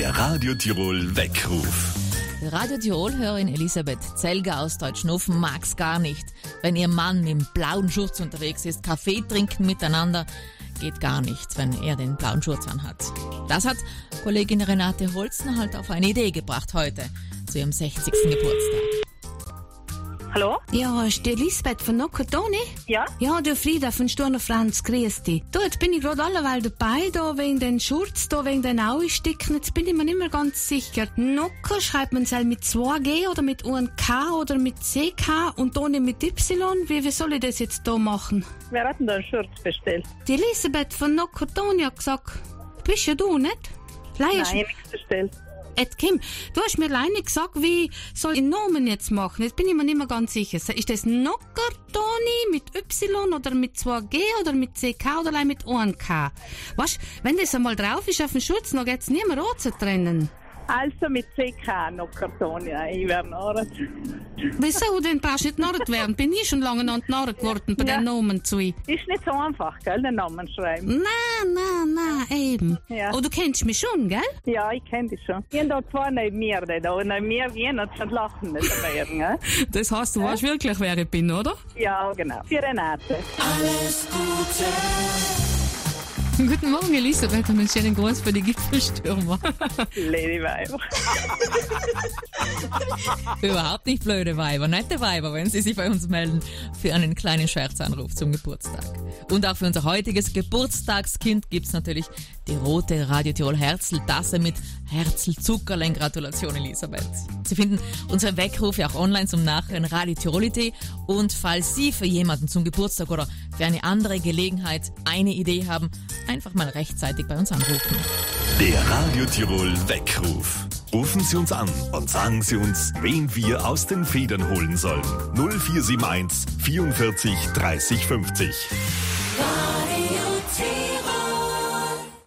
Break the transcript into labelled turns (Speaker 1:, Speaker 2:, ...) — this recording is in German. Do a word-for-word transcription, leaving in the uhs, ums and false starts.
Speaker 1: Der Radio Tirol Weckruf.
Speaker 2: Radio Tirol-Hörerin Elisabeth Zelger aus Deutschnofen mag's gar nicht, wenn ihr Mann mit dem blauen Schurz unterwegs ist. Kaffee trinken miteinander geht gar nicht, wenn er den blauen Schurz anhat. Das hat Kollegin Renate Holzner halt auf eine Idee gebracht heute, zu ihrem sechzigsten Geburtstag.
Speaker 3: Hallo?
Speaker 4: Ja, ist die Elisabeth von Nokotoni?
Speaker 3: Ja?
Speaker 4: Ja, der Frieda von Sturner Franz, grüß dich. Du, jetzt bin ich gerade alleweil dabei, da wegen den Schurz, da wegen den Aue-Sticken. Jetzt bin ich mir nicht mehr ganz sicher. Nocker schreibt man es mit zwei G oder mit einem K oder mit C K und Toni mit Y. Wie, wie soll ich das jetzt da machen?
Speaker 3: Wer hat denn da einen Schurz bestellt?
Speaker 4: Die Elisabeth von Nokotoni hat gesagt, bist ja du, nicht? Leihst
Speaker 3: Nein, nichts bestellt.
Speaker 4: Ed Kim, du hast mir alleine gesagt, wie soll ich den Namen jetzt machen? Jetzt bin ich mir nicht mehr ganz sicher. Ist das Nocker Toni mit Y oder mit zwei G oder mit C K oder allein mit einem K? Weißt, wenn das einmal drauf ist auf dem Schutz, dann geht's nicht mehr anzutrennen.
Speaker 3: Also mit C K noch Karton, ja, ich werde narrt.
Speaker 4: Wieso denn brauchst du nicht narrt werden? Bin ich schon lange an narrt geworden bei
Speaker 3: Ja.
Speaker 4: den Namen zu.
Speaker 3: Ist nicht so einfach, gell, den Namen schreiben.
Speaker 4: Nein, nein, nein, eben.
Speaker 3: Ja.
Speaker 4: Oh, du kennst mich schon, gell?
Speaker 3: Ja, ich kenne dich schon. Ich habe da zwei neben mir, die da, und neben mir gehen und schon lachen nicht mehr, gell?
Speaker 4: Das heißt, du weißt wirklich, wer ich bin, oder?
Speaker 3: Ja, genau. Für Renate.
Speaker 1: Alles Gute.
Speaker 4: Guten Morgen, Elisabeth, und einen schönen Gruß für die Gipfelstürmer.
Speaker 3: Lady Weiber.
Speaker 2: Überhaupt nicht blöde Weiber, nette Weiber, wenn sie sich bei uns melden für einen kleinen Scherzanruf zum Geburtstag. Und auch für unser heutiges Geburtstagskind gibt's natürlich die rote Radio Tirol Herzl-Tasse mit Herzl-Zuckerlein. Gratulation, Elisabeth. Sie finden unseren Weckruf ja auch online zum Nachhören Radio Tirol punkt at. Und falls Sie für jemanden zum Geburtstag oder für eine andere Gelegenheit eine Idee haben, einfach mal rechtzeitig bei uns anrufen.
Speaker 1: Der Radio Tirol Weckruf. Rufen Sie uns an und sagen Sie uns, wen wir aus den Federn holen sollen. null vier sieben eins vierundvierzig dreißig fünfzig.